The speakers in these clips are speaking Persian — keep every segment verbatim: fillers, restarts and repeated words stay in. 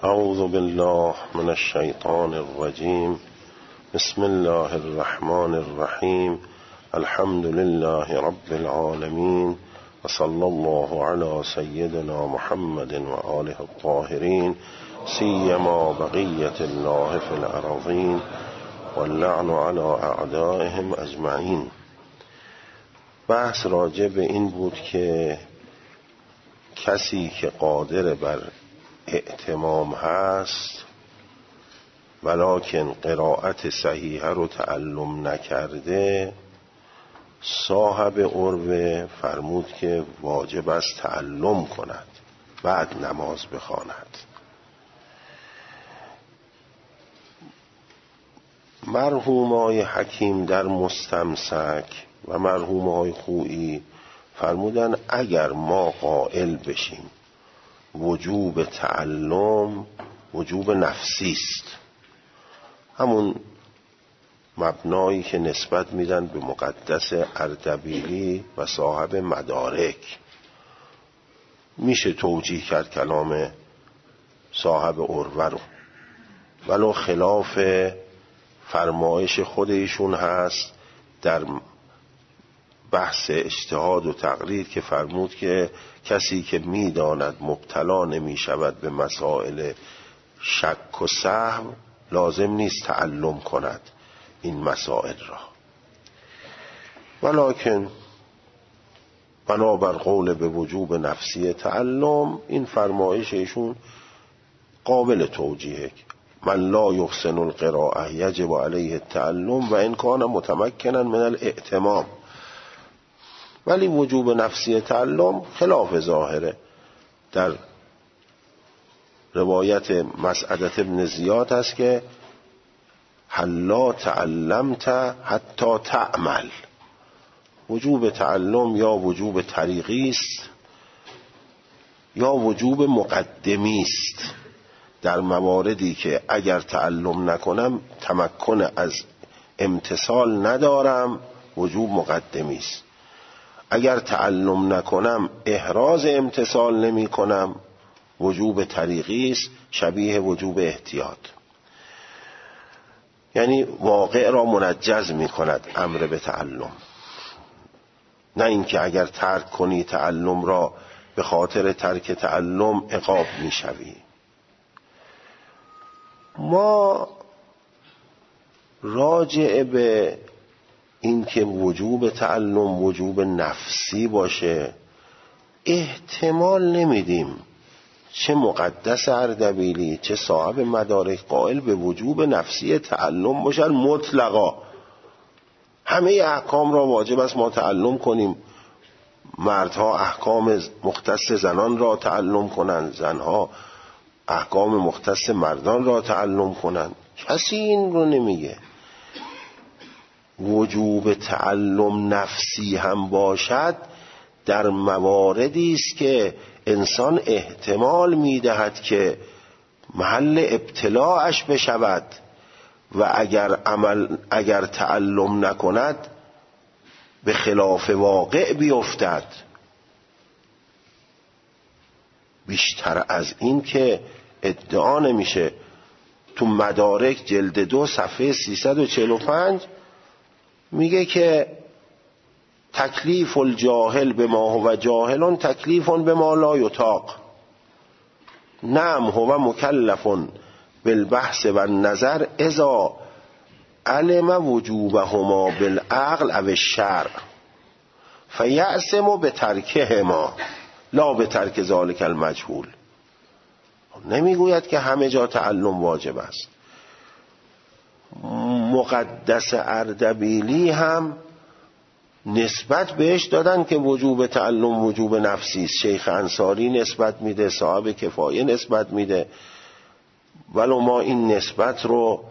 اعوذ بالله من الشیطان الرجیم. بسم الله الرحمن الرحیم. الحمد لله رب العالمین و صلی الله علی سیدنا محمد و آله الطاهرین سیما بقیت الله فی الارضین واللعن علی اعدائهم اجمعین. بحث راجع به این بود که کسی که قادر بر ائتمام هست ولکن قرائت صحیحه رو تعلم نکرده، صاحب عروه فرمود که واجب است تعلم کند بعد نماز بخواند. مرحومای حکیم در مستمسک و مرحومای خویی فرمودن اگر ما قائل بشیم وجوب تعلم وجوب نفسی است، همون مبنایی که نسبت میدن به مقدس اردبیلی و صاحب مدارک، میشه توجیه کرد کلام صاحب عروه رو، ولو خلاف فرمایش خود ایشون هست در بحث اجتهاد و تقلید که فرمود که کسی که میداند مبتلا نمی شود به مسائل شک و سهو لازم نیست تعلم کند این مسائل را. ولکن بنابر قول به وجوب نفسی تعلم، این فرمایش ایشون قابل توجیه. من لا یحسن القراءه یجب علیه التعلم و ان کان متمکنا من الائتمام. ولی وجوب نفسی تعلم خلاف ظاهره. در روایت مسعدة ابن زیاد هست که حلا تعلمت حتی تعمل. وجوب تعلم یا وجوب طریقی است یا وجوب مقدمی است. در مواردی که اگر تعلم نکنم تمکن از امتثال ندارم وجوب مقدمی است، اگر تعلم نکنم احراز امتثال نمی کنم وجوب طریقی است، شبیه وجوب احتیاط. یعنی واقع را منجز می کند امر به تعلم، نه اینکه اگر ترک کنی تعلم را به خاطر ترک تعلم عقاب می شوی. ما راجع به این که وجوب تعلم وجوب نفسی باشه احتمال نمیدیم، چه مقدس اردبیلی چه صاحب مدارک قائل به وجوب نفسی تعلم باشن مطلقا. همه احکام را واجب است ما تعلم کنیم. مردها احکام مختص زنان را تعلم کنند، زنها احکام مختص مردان را تعلم کنند. کسی این رو نمیگه. وجوب تعلم نفسی هم باشد در مواردی است که انسان احتمال میدهد که محل ابتلاعش بشود و اگر عمل اگر تعلم نکند به خلاف واقع بیفتد. بیشتر از این که ادعا نمیشه. تو مدارک جلد دو صفحه سیصد و چهل و پنج میگه که تکلیف الجاهل به ما هو جاهلون تکلیف به ما لا یطاق. نعم هو مکلف بالبحث و النظر اذا علم وجوبهما بالعقل او الشرع فیعصم بترکهما لا بترک ذلک المجهول. نمیگوید که همه جا تعلم واجب است. مقدس اردبیلی هم نسبت بهش دادن که وجوب تعلم وجوب نفسی است. شیخ انصاری نسبت میده، صاحب کفایه نسبت میده، ولو ما این نسبت رو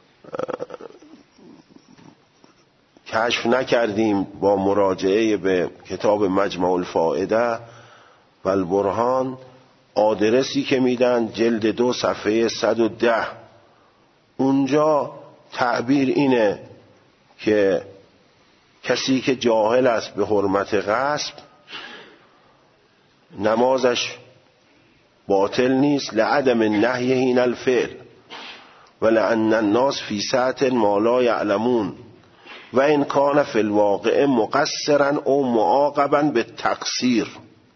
کشف نکردیم. با مراجعه به کتاب مجمع الفائده و البرهان آدرسی که میدن جلد دو صفحه صد و ده، اونجا تعبیر اینه که کسی که جاهل است به حرمت غصب نمازش باطل نیست. لعدم النهی این الفعل ولأن الناس فی سعة ما لا یعلمون و ان کان فی الواقع مقصرا او معاقبا بالتقصیر.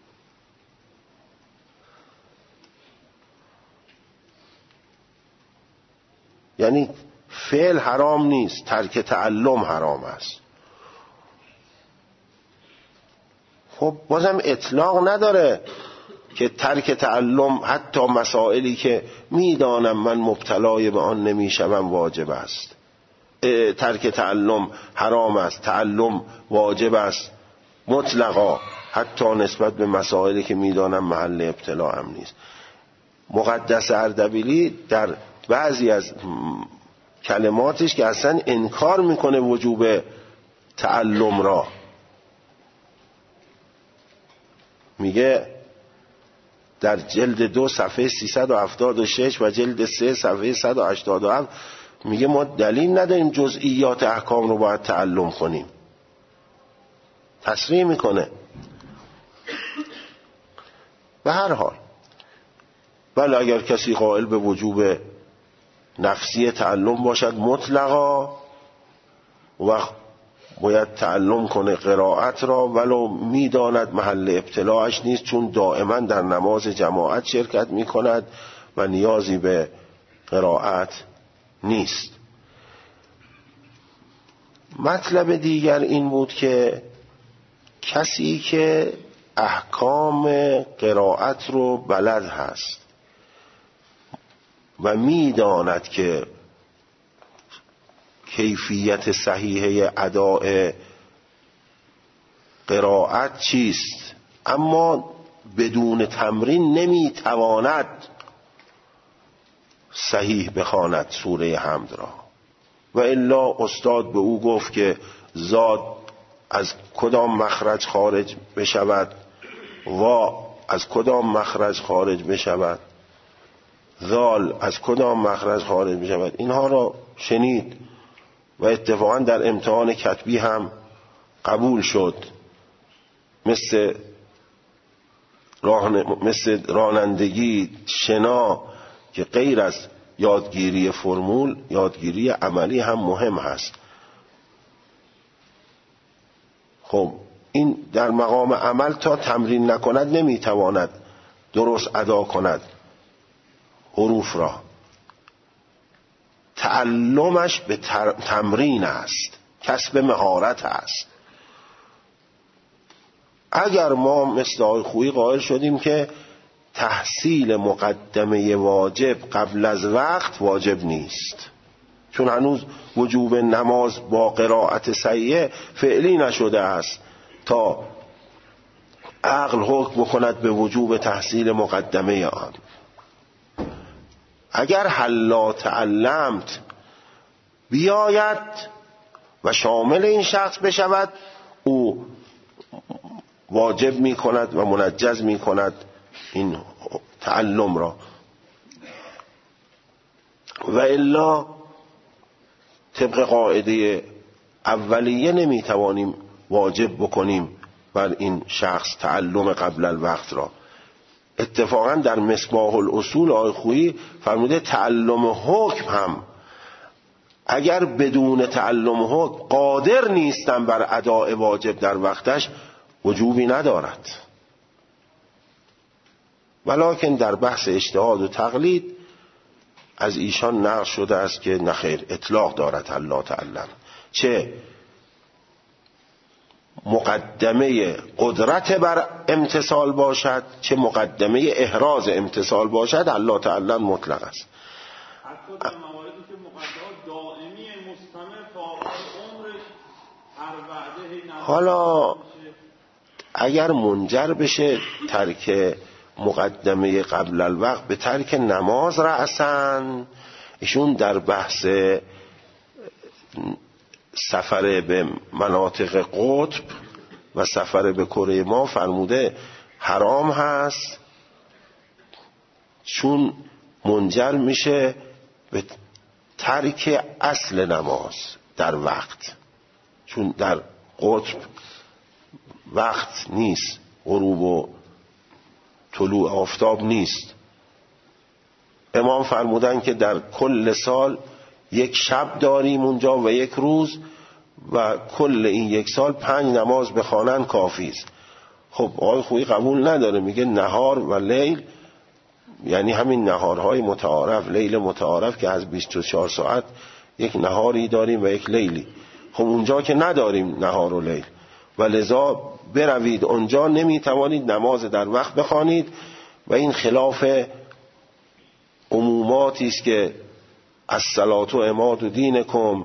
یعنی فعل حرام نیست، ترک تعلم حرام است. خب بازم اطلاق نداره که ترک تعلم حتی مسائلی که میدانم من مبتلای به آن نمیشم واجب است. ترک تعلم حرام است، تعلم واجب است مطلقا، حتی نسبت به مسائلی که میدانم محل ابتلا هم نیست. مقدس اردبیلی در بعضی از کلماتش که اصلا انکار میکنه وجوب تعلم را، میگه در جلد دو صفحه سیصد و هفتاد و شش و جلد سه صفحه صد و هشتاد و هفت میگه ما دلیل نداریم جزئیات احکام رو باید تعلم کنیم. تصریح میکنه. به هر حال ولی اگر کسی قائل به وجوب نفسی تعلم باشد مطلقا، وقت باید تعلم کنه قرائت را ولو میداند محل ابتلاعش نیست، چون دائما در نماز جماعت شرکت میکند و نیازی به قرائت نیست. مطلب دیگر این بود که کسی که احکام قرائت رو بلد هست و میداند که کیفیت صحیحه اداء قرائت چیست، اما بدون تمرین نمیتواند صحیح بخواند سوره حمد را، و الا استاد به او گفت که زاد از کدام مخرج خارج بشود و از کدام مخرج خارج بشود، ذال از کدام مخرج خارج بشود، اینها را شنید و اتفاقا در امتحان کتبی هم قبول شد. مثل ران... مثل رانندگی شنا که غیر از یادگیری فرمول یادگیری عملی هم مهم هست. خب این در مقام عمل تا تمرین نکند نمیتواند درست ادا کند حروف را. تعلمش به تمرین است، کسب مهارت است. اگر ما مثل آقای خویی قائل شدیم که تحصیل مقدمه واجب قبل از وقت واجب نیست، چون هنوز وجوب نماز با قرائت صحیحه فعلی نشده است تا عقل حکم بکند به وجوب تحصیل مقدمه آن. اگر حلا تعلمت بیاید و شامل این شخص بشود، او واجب می کند و منجز می کند این تعلم را، و الا طبق قاعده اولیه نمی توانیم واجب بکنیم بر این شخص تعلم قبل الوقت را. اتفاقا در مصباح الاصول آقای خویی فرموده تعلم حکم هم اگر بدون تعلم حکم قادر نیستن بر اداء واجب در وقتش وجوبی ندارد، ولکن در بحث اجتهاد و تقلید از ایشان نقل شده است که نخیر، اطلاق دارد الله تعلم، چه مقدمه قدرت بر امتصال باشد چه مقدمه احراز امتصال باشد، الله تعالی مطلق است. حتی در مواردی که مقدمات دائمی مستمر تا عمرش هر وعده حالا اگر منجر بشه ترک مقدمه قبل الوقت به ترک نماز رأسن، ایشون در بحث سفر به مناطق قطب و سفر به کره ما فرموده حرام هست، چون منجر میشه به ترک اصل نماز در وقت، چون در قطب وقت نیست، غروب و طلوع آفتاب نیست، امام فرمودن که در کل سال یک شب داریم اونجا و یک روز و کل این یک سال پنج نماز بخوانن کافی است. خب آقای خویی قبول نداره، میگه نهار و لیل یعنی همین نهارهای متعارف، لیل متعارف که از بیست و چهار ساعت یک نهاری داریم و یک لیلی. خب اونجا که نداریم نهار و لیل و لذا بروید اونجا نمیتوانید نماز در وقت بخوانید و این خلاف عموماتی است که الصلاة عماد دینکم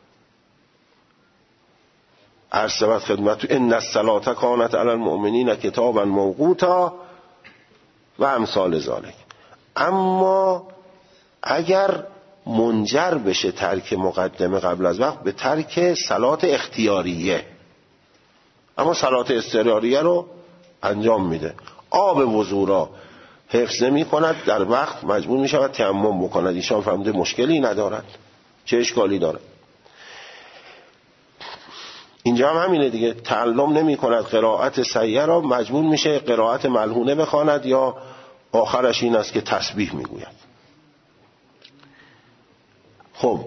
ارسلت خدمت ان الصلاة کانت علی المؤمنین کتابا موقوتا و امثال ذالک. اما اگر منجر بشه ترک مقدمه قبل از وقت به ترک صلات اختیاریه، اما صلات اضطراریه رو انجام میده، آب وضو را حفظ نمی کند، در وقت مجبور می شود تیمم بکند، ایشان فرموده مشکلی ندارد، چه اشکالی دارد. اینجا هم همینه دیگه، تعلم نمی کند قرائت سیئه را، مجبور میشه قرائت ملحونه بخواند یا آخرش این است که تسبیح میگوید. خب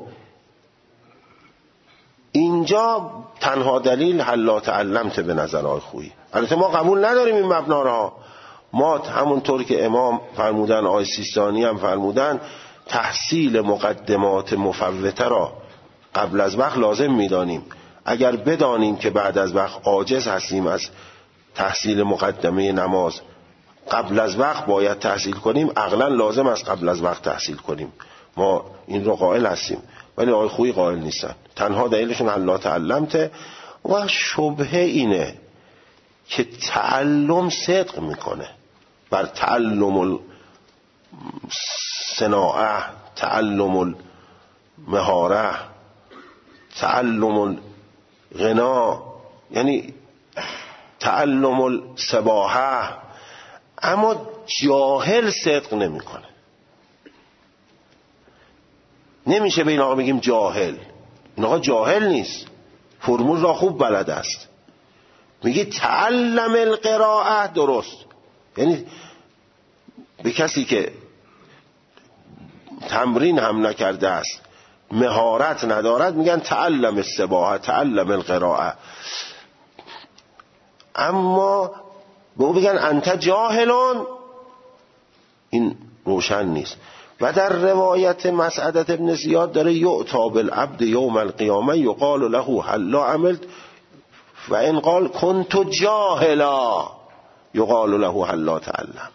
اینجا تنها دلیل حلا تعلمت به نظر آقای خویی. البته ما قبول نداریم این مبنا را، ما همونطور که امام فرمودن، آقای سیستانی هم فرمودن، تحصیل مقدمات مفوته را قبل از وقت لازم میدانیم. اگر بدانیم که بعد از وقت عاجز هستیم از تحصیل مقدمه نماز، قبل از وقت باید تحصیل کنیم، عقلا لازم است قبل از وقت تحصیل کنیم. ما این رو قائل هستیم، ولی آقای خویی قائل نیستن. تنها دلیلشون الله تعلمته و شبهه اینه که تعلم صدق میکنه بر تعلم الصناعه، تعلم المهاره، تعلم الغنا، یعنی تعلم السباحه، اما جاهل صدق نمیکنه. نمیشه به این آقا بگیم جاهل، این آقا جاهل نیست، فرمول را خوب بلد است. میگه تعلم القراءه، درست، یعنی به کسی که تمرین هم نکرده است، مهارت ندارد، میگن تعلم السباحه، تعلم القراءه. اما به او بگن انت جاهلون، این روشن نیست. و در روایت مسعدت ابن زیاد داره یعطا بالعبد یوم القیامه یقال له هلا عملت و ان قال کنت جاهلا یقال له هلا تعلمت.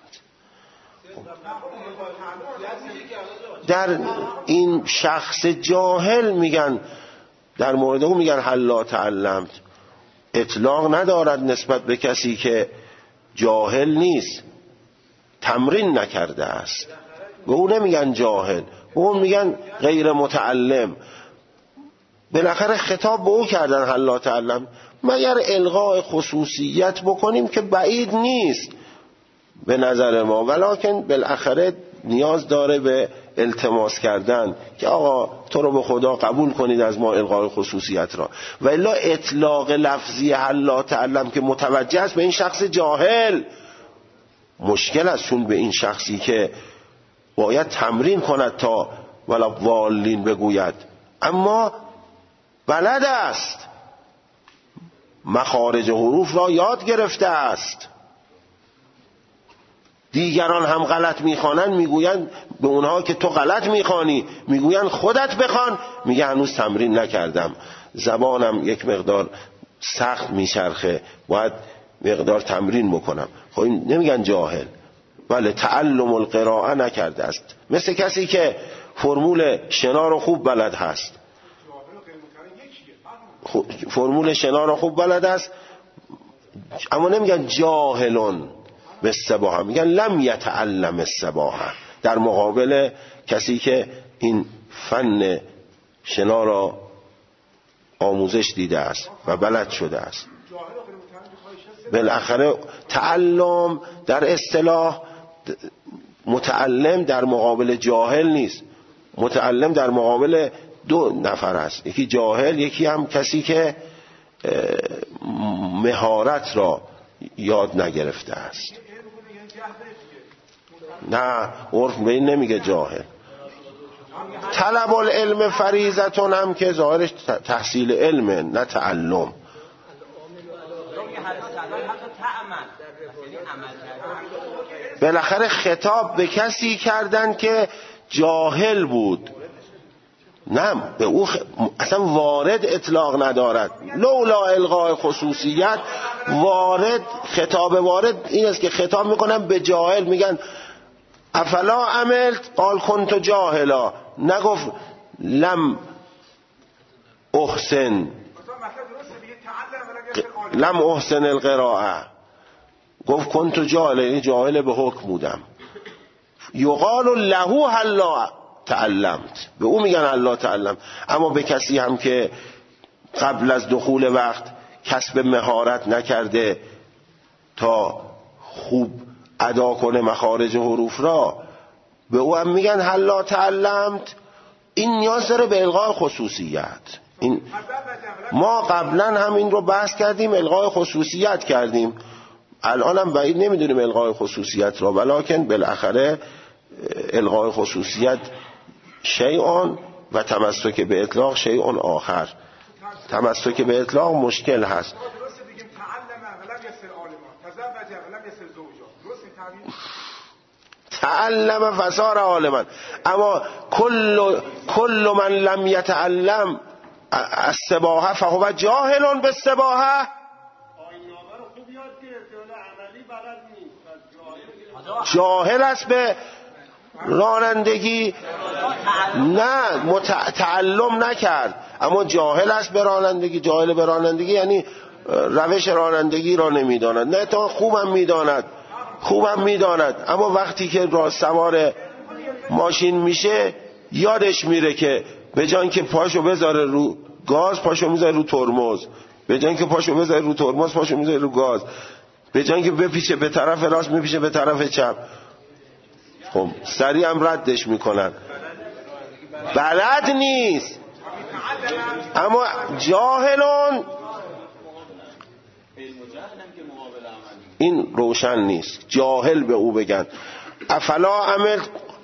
در این شخص جاهل میگن، در مورد او میگن هلا تعلمت، اطلاق ندارد نسبت به کسی که جاهل نیست، تمرین نکرده است. به اون نمیگن جاهل، به اون میگن غیر متعلم. بالاخره خطاب به او کردن هلا تعلم، مگر الغاء خصوصیت بکنیم که بعید نیست به نظر ما، ولکن بالاخره نیاز داره به التماس کردن که آقا تو رو به خدا قبول کنید از ما الغاء خصوصیت را. و الا اطلاق لفظی هلا تعلم که متوجه است به این شخص جاهل مشکل است، چون به این شخصی که باید تمرین کند تا ولا والین بگوید، اما بلد است، مخارج حروف را یاد گرفته است. دیگران هم غلط میخوانند، میگویند به اونها که تو غلط میخوانی، میگویند خودت بخوان، میگه هنوز تمرین نکردم، زبانم یک مقدار سخت میچرخه، باید مقدار تمرین بکنم. خب این نمیگن جاهل، بله تعلم القراءه نکرده است. مثل کسی که فرمول شنا رو خوب بلد هست، فرمول شنا رو خوب بلد است، اما نمیگن جاهلون به السباحه، میگن لم یتعلم السباحه، در مقابل کسی که این فن شنا را آموزش دیده است و بلد شده است. بالاخره تعلم در اصطلاح متعلم در مقابل جاهل نیست، متعلم در مقابل دو نفر است، یکی جاهل، یکی هم کسی که مهارت را یاد نگرفته است. نه عرف به این نمیگه جاهل. طلب العلم فریضتون هم که ظاهرش تحصیل علمه نه تعلم. بالاخره خطاب به کسی کردن که جاهل بود، نه به او خ... اصلا وارد اطلاق ندارد. لولا الغاء خصوصیت وارد، خطاب وارد این است که خطاب میکنن به جاهل، میگن افلا عملت قال کنت جاهلا، نگفت لم احسن لم احسن القراءه، گفت کنت جاهل، یعنی جاهل به حکم بودم. یقال له هلا تعلمت، به او میگن هلا تعلم. اما به کسی هم که قبل از دخول وقت کسب مهارت نکرده تا خوب ادا کنه مخارج حروف را، به او هم میگن هلا تعلمت. این نیاز داره به الغاء خصوصیت. این ما قبلا هم این رو بحث کردیم، الغاء خصوصیت کردیم، الان هم بعید نمیدونیم الغاء خصوصیت را، ولکن بالاخره الغاء خصوصیت شیئان و تمسک به اطلاق شیئان آخر. تمسک به اطلاق مشکل هست. تعلم فصار عالما، اما کل کل من لم یتعلم السباحه فهو جاهل بالسباحه. جاهل است به رانندگی، نه متعلم نکرد اما جاهل است به رانندگی. جاهل به رانندگی یعنی روش رانندگی را نمیداند، نه تا خوبم میداند خوبم میداند اما وقتی که را سوار ماشین میشه یادش میره که به جای که پاشو بذاره رو گاز پاشو میذاره رو ترمز، به جای که پاشو بذاره رو ترمز پاشو میذاره رو گاز، به جای که بپیچه به طرف راست میپیچه به طرف چپ. خب سریع هم ردش میکنن، بلد نیست. اما جاهلون این روشن نیست، جاهل به او بگن افلا عمل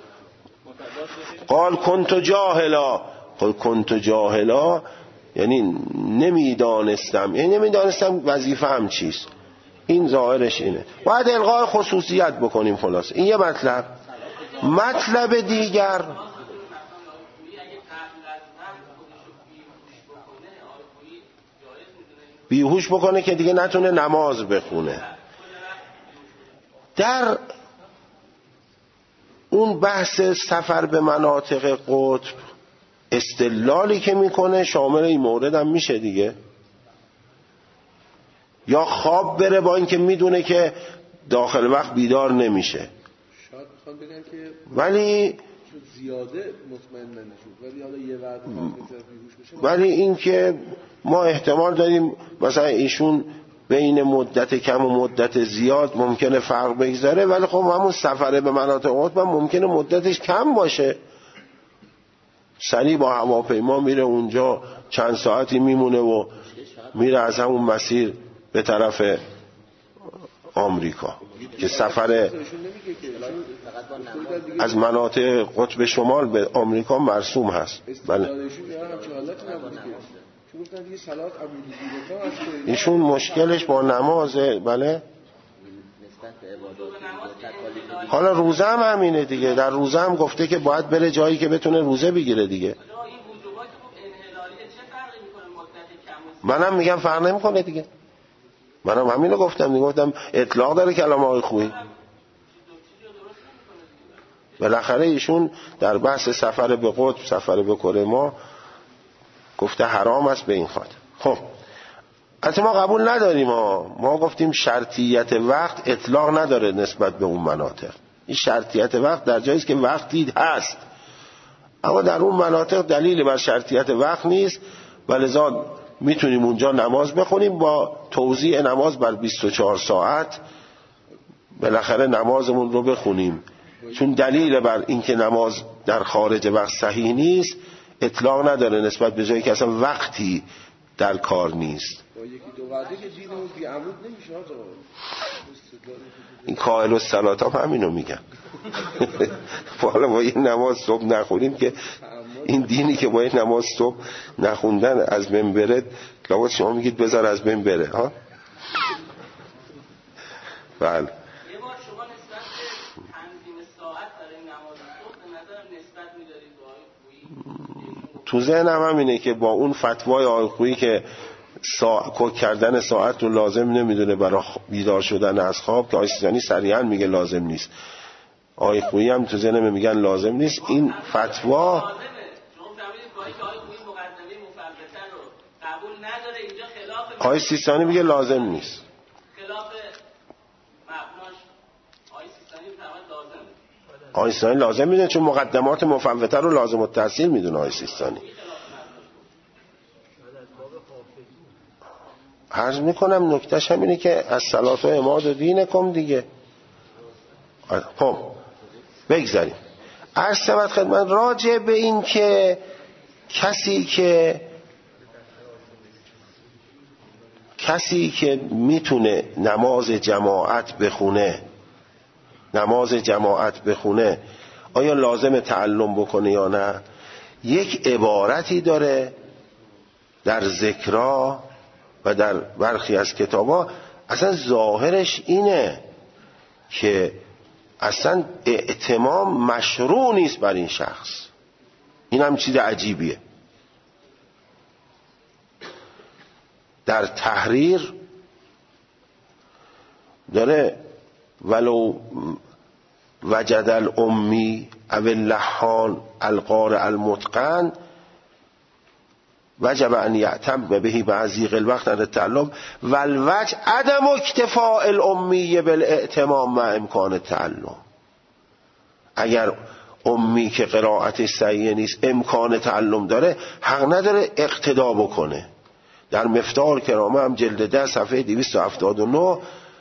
قال کنت جاهلا. قال کنت جاهلا یعنی نمیدانستم، یعنی نمیدانستم وظیفه هم چیست. این ظاهرش اینه. باید الغاء خصوصیت بکنیم. خلاص این یه مطلب. مطلب دیگر بیهوش بکنه که دیگه نتونه نماز بخونه. در اون بحث سفر به مناطق قطب استدلالی که میکنه شامل این مورد هم میشه دیگه. یا خواب بره با اینکه میدونه که داخل وقت بیدار نمیشه، شاید بخوام بگن که ولی زیاده مطمئن نشود، ولی حالا یه وقت بیهوش بشه. ولی این که ما احتمال داریم مثلا ایشون بین مدت کم و مدت زیاد ممکنه فرق بگذاره، ولی خب همون سفره به مناطق قطب ممکنه مدتش کم باشه. سریع با هواپیما میره اونجا چند ساعتی میمونه و میره از همون مسیر به طرف آمریکا که سفر از مناطق قطب شمال به آمریکا مرسوم هست. بله ایشون مشکلش با نمازه. بله حالا روزه هم همینه دیگه. در روزه هم گفته که باید بره جایی که بتونه روزه بگیره دیگه. منم میگم فرق نمیکنه دیگه. منم همینو گفتم دیگه. گفتم اطلاق داره کلام آقای خویی. بالاخره ایشون در بحث سفر به قطب، سفر به کره ما گفته حرام است به این خاطر. خب البته ما قبول نداریم، ما ما گفتیم شرطیت وقت اطلاق نداره نسبت به اون مناطق. این شرطیت وقت در جایی است که وقتی هست، اما در اون مناطق دلیلی بر شرطیت وقت نیست و لذا میتونیم اونجا نماز بخونیم با توزیع نماز بر بیست و چهار ساعت. بالاخره نمازمون رو بخونیم، چون دلیل بر اینکه نماز در خارج وقت صحیح نیست اطلاق نداره نسبت به جایی که اصلا وقتی در کار نیست. با یکی دو لغته که دینمون بیعمود نمیشه آقا. این کائل الصلات هم همینو میگن. حالا ما این نماز صبح نخونیم که این دینی که با این نماز صبح نخوندن از بین بره، لابد شما میگید بذار از بین بره ها. بله. یه بار شما نسبت به تنظیم ساعت برای نماز صبح به نظر نسبت می‌دارید با آقای خویی؟ تو ذهنم همینه که با اون فتوای آقای خویی که سا... کوک کردن ساعت رو لازم نمیدونه برای بیدار شدن از خواب، که آقای سیستانی صریحا میگه لازم نیست، آقای خویی هم تو ذهنم میگن لازم نیست. این فتوا آقای سیستانی میگه لازم نیست. خلاف مبناش آقای سیستانی میفرماید لازم. آقای سیستانی لازم میدونه چون مقدمات مفوته رو لازم التحصیل میدونه آقای سیستانی. عرض میکنم نکتهش هم اینه که از صلات و عماد و دینکم دیگه. خب بگذاریم. عرض شود خدمت راجع به این که کسی که کسی که میتونه نماز جماعت بخونه نماز جماعت بخونه آیا لازم تعلم بکنه یا نه؟ یک عبارتی داره در ذکرا و در برخی از کتابا، اصلا ظاهرش اینه که اصلا ائتمام مشروع نیست بر این شخص. این هم چیز عجیبیه. در تحریر داره ولو وجد الامی او اللحان القارئ المتقن وجب ان یعتم بهی بعضی الوقت در التعلم والوجه عدم اکتفاء الامی بالائتمام مع امکان التعلم. اگر امی که قرائتش صحیح نیست امکان تعلم داره، حق نداره اقتدا بکنه. در مفتاح الکرامه هم جلد ده صفحه دویست و هفتاد و نه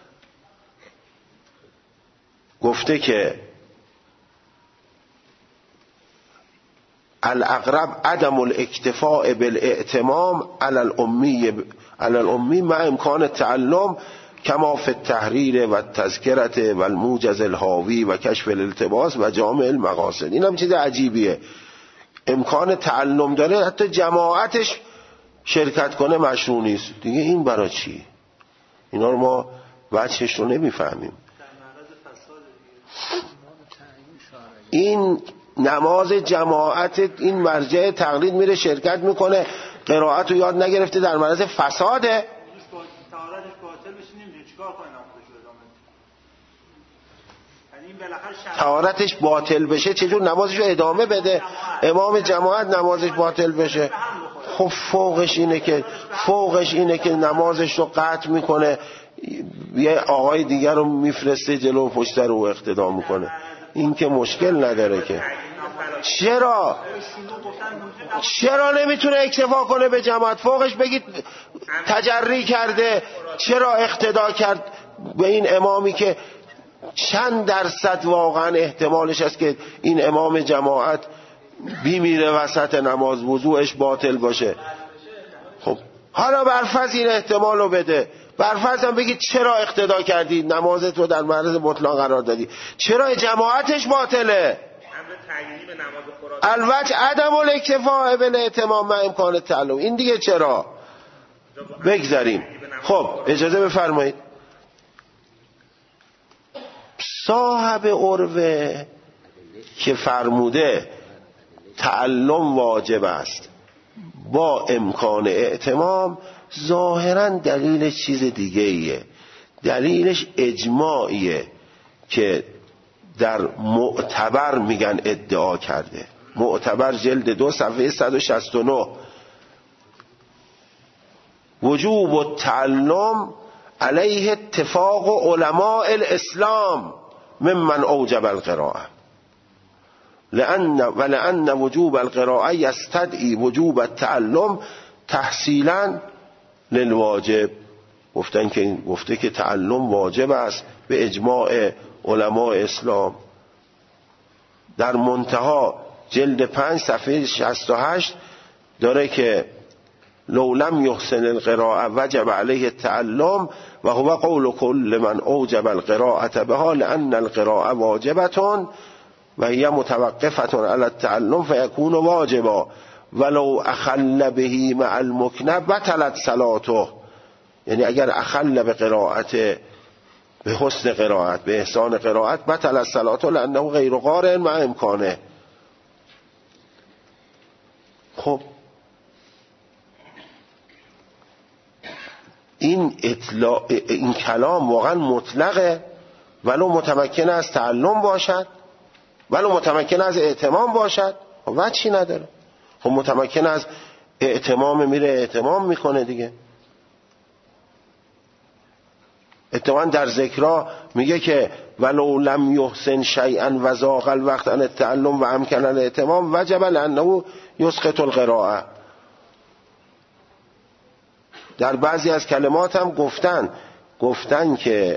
گفته که الاقرب عدم الاکتفاء بالائتمام علی الامی علی الامی مع امکان التعلم کما فی التحریر و التذکرة و الموجز الحاوی و کشف الالتباس و جامع المقاصد. این هم چیز عجیبیه. امکان تعلم داره، حتی جماعتش شرکت کنه مشروع نیست. دیگه این برای چی؟ اینا رو ما وجهش رو نمیفهمیم. این نماز جماعت این مرجع تقلید میره شرکت میکنه، قرائت رو یاد نگرفته، در معرض فساده. طهارتش باطل بشه چجور نمازش رو ادامه بده؟ امام جماعت نمازش باطل بشه؟ خب فوقش اینه که فوقش اینه که نمازش رو قطع میکنه، یه آقای دیگر رو میفرسته جلو و پشت رو اقتدا میکنه. این که مشکل نداره که. چرا چرا نمیتونه اکتفا کنه به جماعت؟ فوقش بگید تجری کرده، چرا اقتدا کرد به این امامی که چند درصد واقعا احتمالش هست که این امام جماعت بیمیره وسط نماز وضوعش باطل باشه؟ خب حالا برفرض این احتمال رو بده، برفرض هم بگید چرا اقتدا کردی، نمازت رو در معرض مطلق قرار دادی، چرا جماعتش باطله؟ الوجه عدم الاکتفاء بالائتمام مع امکان التعلم. این دیگه چرا؟ بگذاریم. خب اجازه بفرمایید. صاحب عروه که فرموده تعلم واجب است با امکان ائتمام، ظاهرا دلیلش چیز دیگه ایه. دلیلش اجماعیه که در معتبر میگن ادعا کرده. معتبر جلد دو صفحه صد و شصت و نه وجوب التعلم علیه اتفاق علماء الاسلام ممن اوجب القراءه لأن ولأن وجوب القراءه یستدعی وجوب التعلم تحصیلا للواجب. گفتن که گفته که تعلم واجب است به اجماع علماء اسلام. در منتها جلد پنج صفحه شصت و هشت داره که لو لم یحسن القراءه وجب علیه التعلم و هو قول کل من اوجب القراءه بها لان القراءه واجبه و هي متوقفه علی التعلم فیکون واجبا ولو اخل به مع المکنه بطلت صلاته. یعنی اگر اخل به قراءت، به حسن قراءت، به احسان قراءت، بطلت صلاته لانه غیر قارئ مع امکانه. خب این اطلاع، این کلام واقعا مطلقه، ولو متمکن از تعلم باشد، ولو متمکن از اعتمام باشد، وجهی نداره. خب متمکن از اعتمام میره اعتمام میکنه دیگه. اتفاقا در ذکرها میگه که ولو لم یحسن شیئا و ضاق الوقت عن التعلم و امکن الاعتمام وجب لانه یسقط القراءه. در بعضی از کلمات هم گفتن گفتن که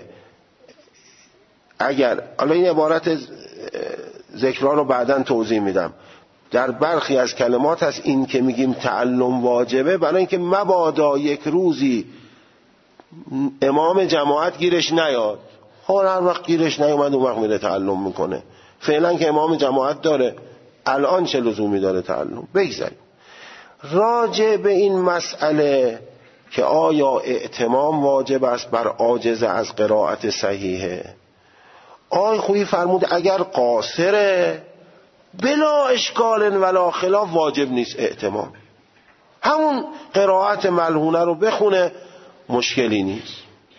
اگر، حالا این عبارت ذکرها رو بعداً توضیح میدم، در برخی از کلمات هست این که میگیم تعلم واجبه برای اینکه مبادا یک روزی امام جماعت گیرش نیاد. هر وقت گیرش نیومد اون وقت میره تعلم میکنه. فعلا که امام جماعت داره، الان چه لزومی داره تعلم؟ بگذاریم. راجع به این مسئله که آیا اعتمام واجب است بر عاجز از قرائت صحیحه، آقای خویی فرمود اگر قاصره بلا اشکال ولا خلاف واجب نیست اعتمام، همون قرائت ملحونه رو بخونه، مشکلی نیست.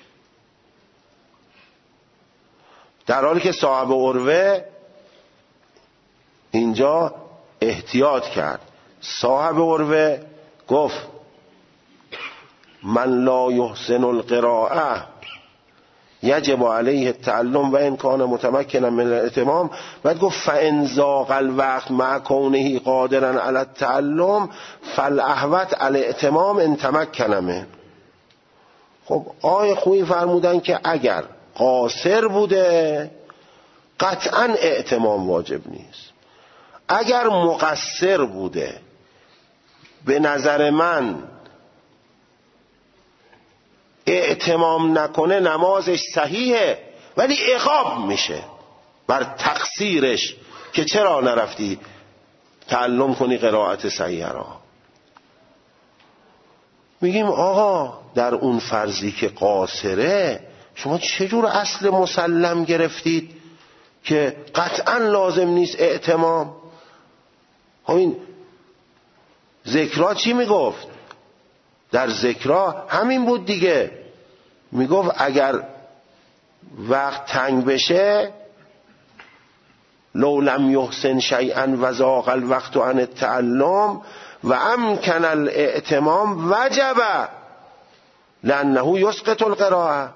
در حالی که صاحب عروه اینجا احتیاط کرد. صاحب عروه گفت من لا یحسن القراءه یجب علیه التعلم و ان کان متمکنا من الاتمام. بعد گفت فان ضاق الوقت مع کونه قادرا علی التعلم فالاحوط الاتمام ان تمکن منه. خب آقای خویی فرمودن که اگر قاصر بوده قطعا اعتمام واجب نیست. اگر مقصر بوده به نظر من اعتمام نکنه نمازش صحیحه ولی عقاب میشه بر تقصیرش که چرا نرفتی تعلم کنی قرائت صحیحه را. میگیم آقا در اون فرضی که قاصره شما چجور اصل مسلم گرفتید که قطعا لازم نیست اعتمام؟ این ذکرها چی میگفت؟ در ذکرها همین بود دیگه، میگفت اگر وقت تنگ بشه لو لم یحسن شیئا و ضاق الوقت عن التعلم و امکن الاعتمام وجب لانه یسقط القراءه.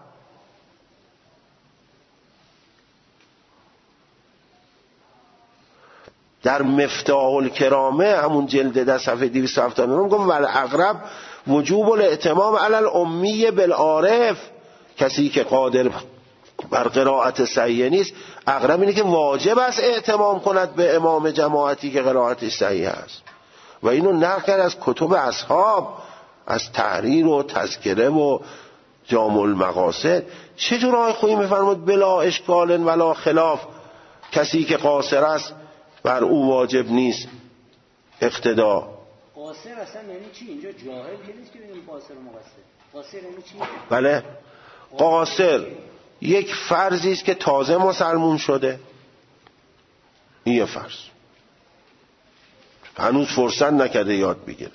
در مفتاح الکرامه همون جلد ده صفحه دویست و هفتاد و نه گفت ول اقرب وجوب الاعتمام علی الامی بالعارف، کسی که قادر بر قرائت صحیح نیست اقرب اینه که واجب است اعتمام کند به امام جماعتی که قرائتش صحیح است. و اینو نقل کرد از کتب اصحاب، از تحریر و تذکره و جامع المقاصد. چجور آقای خویی میفرمود بلا اشکال ولا خلاف کسی که قاصر است بر او واجب نیست اقتدا؟ قاصر اصلا یعنی چی؟ اینجا جاهل که نیست که بگیم قاصر و مقصر. قاصر یعنی چی؟ بله، قاصر یک فرضی است که تازه مسلمون شده، این یه فرض، هنوز فرصت نکرده یاد بگیره.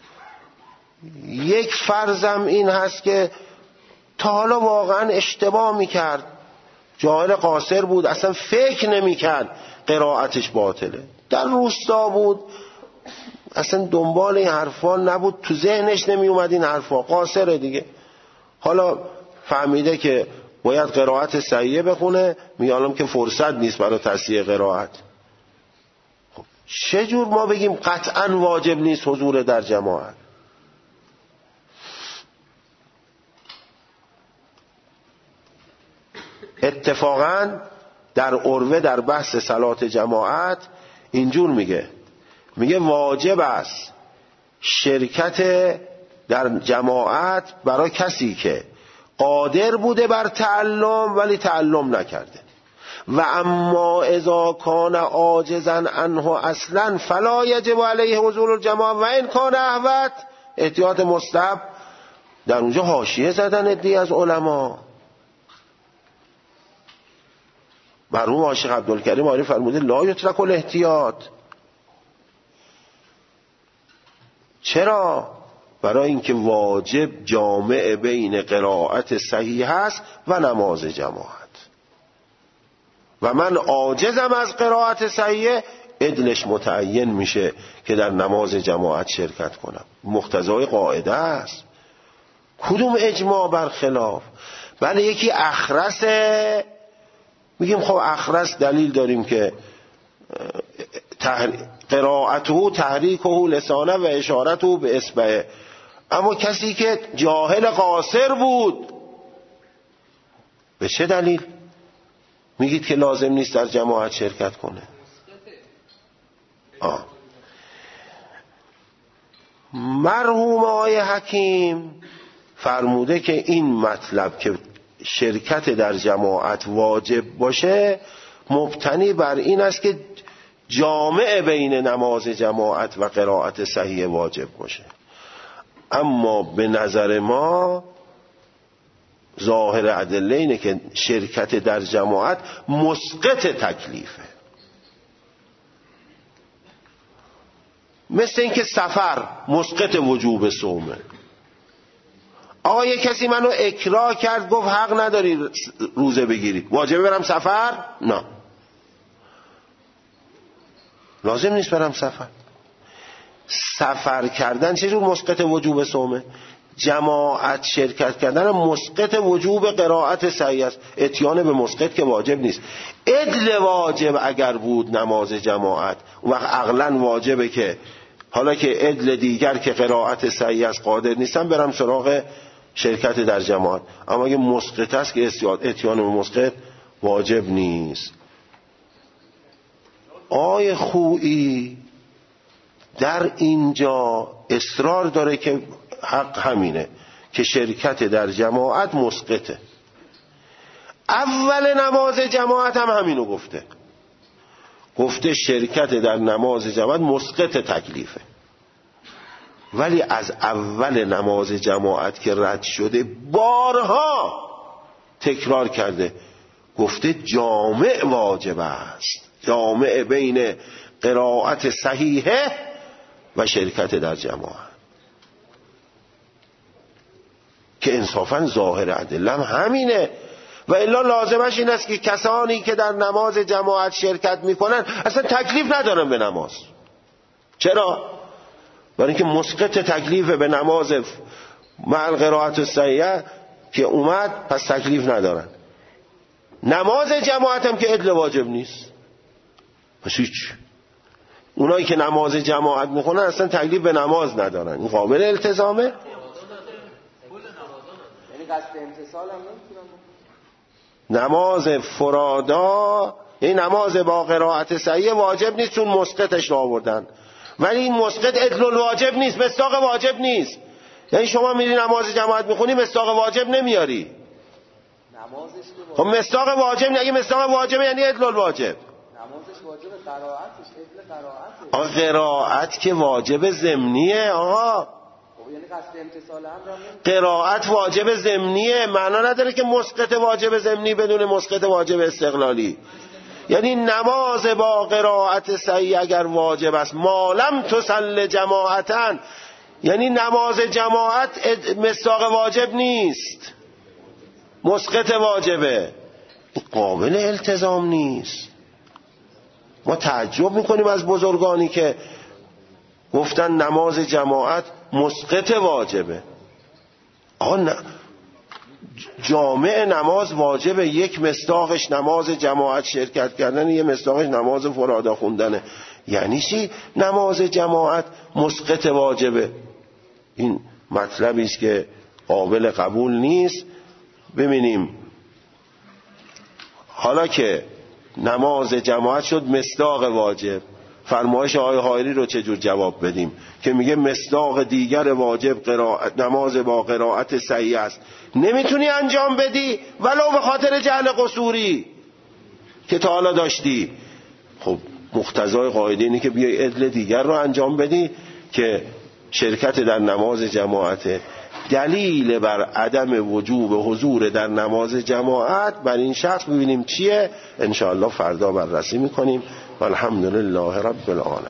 یک فرضم این هست که تا حالا واقعا اشتباه میکرد، جاهل قاصر بود، اصلا فکر نمیکرد قرائتش باطله، در روستا بود اصلا دنبال این حرفا نبود، تو ذهنش نمی اومد این حرفا، قاصره دیگه. حالا فهمیده که باید قرائت صحیحه بخونه، میگم که فرصت نیست برای تصحیح قرائت. خب چجور ما بگیم قطعا واجب نیست حضور در جماعت؟ اتفاقا در عروه در بحث صلات جماعت اینجور میگه، میگه واجب است شرکت در جماعت برای کسی که قادر بوده بر تعلم ولی تعلم نکرده. و اما اذا کان عاجزا عنه اصلا فلا یجب علیه حضور الجماعه و ان کان احوط. احتیاط مستحب در اونجا حاشیه زدن عده‌ای از علما. مرحوم عاشق عبدالکریم آری فرموده لا یترک الاحتیاط. چرا؟ برای اینکه واجب جامع بین قرائت صحیح است و نماز جماعت. و من عاجزم از قرائت صحیح، عدلش متعین میشه که در نماز جماعت شرکت کنم. مقتضای قاعده است. کدوم اجماع برخلاف؟ بله یکی اخرسه، میگیم خب اخرس دلیل داریم که قرائته تحریکه لسانه و اشارته به اصبعه. اما کسی که جاهل قاصر بود به چه دلیل میگید که لازم نیست در جماعت شرکت کنه؟ آه. مرحوم آقای حکیم فرموده که این مطلب که شرکت در جماعت واجب باشه مبتنی بر این است که جامع بین نماز جماعت و قرائت صحیح واجب باشه. اما به نظر ما ظاهر ادله اینه که شرکت در جماعت مسقط تکلیفه. مثل اینکه سفر مسقط وجوب صومه. آقا یه کسی منو اکراه کرد گفت حق نداری روزه بگیری، واجبه برم سفر؟ نه، لازم نیست برم سفر. سفر کردن چجور مسقط وجوب صومه؟ جماعت شرکت کردن مسقط وجوب قرائت صحیح است. اتیان به مسقط که واجب نیست. عدل واجب اگر بود نماز جماعت، اون وقت عقلاً واجبه که حالا که عدل دیگر که قرائت صحیح است قادر نیستم برم سراغ شرکت در جماعت. اما اگه مسقط است که اتیان به مسقط واجب نیست. آی خویی در اینجا اصرار داره که حق همینه که شرکت در جماعت مسقطه. اول نماز جماعت هم همینو گفته، گفته شرکت در نماز جماعت مسقط تکلیفه. ولی از اول نماز جماعت که رد شده بارها تکرار کرده، گفته جامع واجب است، جامع بین قرائت صحیحه و شرکت در جماعت، که انصافا ظاهر ادله همینه. و الا لازمش این است که کسانی که در نماز جماعت شرکت میکنن اصلا تکلیف ندارن به نماز. چرا؟ برای اینکه مسقط تکلیف به نماز مع القرائت الصحیحه که اومد، پس تکلیف ندارن. نماز جماعت هم که عدل واجب نیست، پس هیچ. اونایی که نماز جماعت میخونن اصلا تکلیف به نماز ندارن. این قابل التزامه؟ یعنی قصد امتصال هم نمیتونن. نماز فرادا، این نماز با قرائت صحیح واجب نیست چون مسقطش رو آوردن، ولی این مسقط عدل الواجب نیست، مصداق واجب نیست. یعنی شما میری نماز جماعت میخونی مصداق واجب نمیاری. نمازش خب مصداق واجب نه، اگه مصداق واجب یعنی عدل الواجب. نمازش واجب قرائتش، عدل قرائتش. آقا قرائت که واجب ضمنیه آقا. یعنی قصد امتصال هم قرائت واجب ضمنیه، معنا نداره که مسقط واجب ضمنی بدون مسقط واجب استقلالی. یعنی نماز با قرائت صحیح اگر واجب است مالم تصل جماعتن، یعنی نماز جماعت مصداق واجب نیست، مسقط واجبه، قابل التزام نیست. ما تعجب میکنیم از بزرگانی که گفتن نماز جماعت مسقط واجبه. آقا نه، جامع نماز واجبه، یک مصداقش نماز جماعت شرکت کردن، یک مصداقش نماز فرادا خوندنه. یعنی چی نماز جماعت مسقط واجبه؟ این مطلبی است که قابل قبول نیست. ببینیم حالا که نماز جماعت شد مصداق واجب، فرمایش آقای حائری رو چجور جواب بدیم که میگه مصداق دیگر واجب قرائت نماز با قرائت صحیح است، نمیتونی انجام بدی ولو به خاطر جهل قصوری که تا حالا داشتی. خب مقتضای قاعده اینه که بیای عدل دیگر رو انجام بدی که شرکت در نماز جماعت. دلیل بر عدم وجوب حضور در نماز جماعت بر این شخص ببینیم چیه، انشاءالله فردا بررسی میکنیم. والحمدلله رب العالمین.